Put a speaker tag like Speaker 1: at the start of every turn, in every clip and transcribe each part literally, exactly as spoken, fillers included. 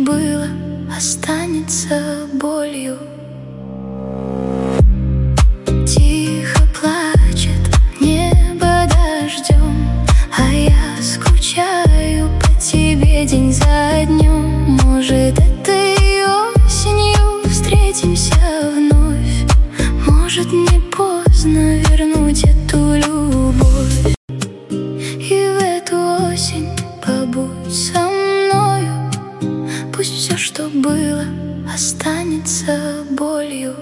Speaker 1: было, останется болью. Тихо плачет небо дождем, а я скучаю по тебе день за днем. Может, этой осенью встретимся вновь, может, не поздно вернуть эту любовь. И в эту осень побудь со мною, пусть все, что было, останется болью.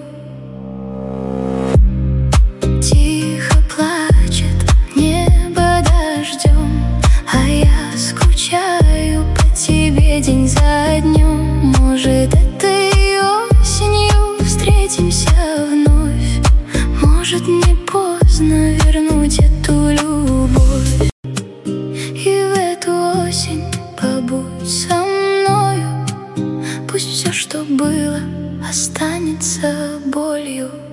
Speaker 1: Тихо плачет небо дождем, а я скучаю по тебе день за днем. Может, этой осенью встретимся вновь, может, не поздно вернуть эту любовь. И в эту осень побудь со мною, пусть все, что было, останется болью.